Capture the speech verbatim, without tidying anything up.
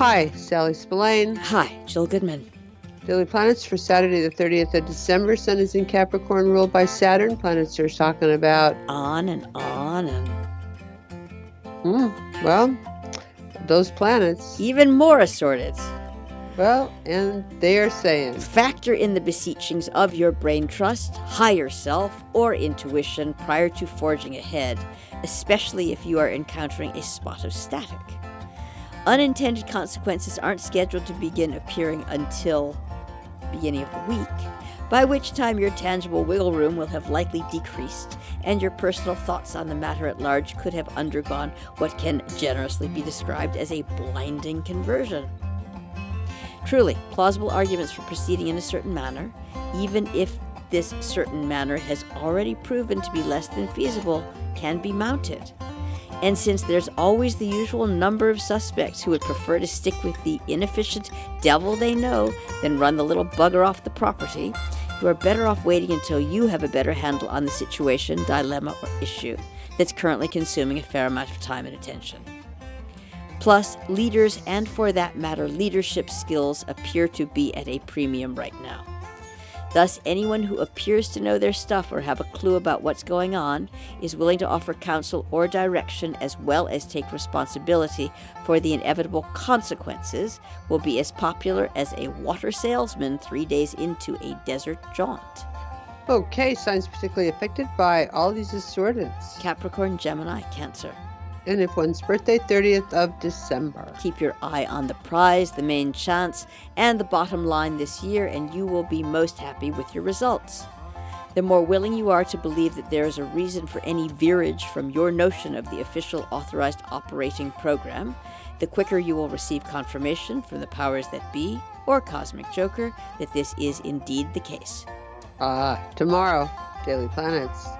Hi, Sally Spillane. Hi, Jill Goodman. Daily Planets for Saturday the thirtieth of December. Sun is in Capricorn, ruled by Saturn. Planets are talking about... On and on and... Hmm, well, those planets... Even more assorted. Well, and they are saying... Factor in the beseechings of your brain trust, higher self, or intuition prior to forging ahead, especially if you are encountering a spot of static. Unintended consequences aren't scheduled to begin appearing until beginning of the week, by which time your tangible wiggle room will have likely decreased, and your personal thoughts on the matter at large could have undergone what can generously be described as a blinding conversion. Truly, plausible arguments for proceeding in a certain manner, even if this certain manner has already proven to be less than feasible, can be mounted. And since there's always the usual number of suspects who would prefer to stick with the inefficient devil they know than run the little bugger off the property, you are better off waiting until you have a better handle on the situation, dilemma, or issue that's currently consuming a fair amount of time and attention. Plus, leaders, and for that matter, leadership skills appear to be at a premium right now. Thus, anyone who appears to know their stuff or have a clue about what's going on is willing to offer counsel or direction, as well as take responsibility for the inevitable consequences, will be as popular as a water salesman three days into a desert jaunt. Okay, signs particularly affected by all these assorteds. Capricorn, Gemini, Cancer. And if one's birthday, thirtieth of December. Keep your eye on the prize, the main chance, and the bottom line this year, and you will be most happy with your results. The more willing you are to believe that there is a reason for any veerage from your notion of the official authorized operating program, the quicker you will receive confirmation from the powers that be, or Cosmic Joker, that this is indeed the case. Ah, tomorrow, Daily Planets.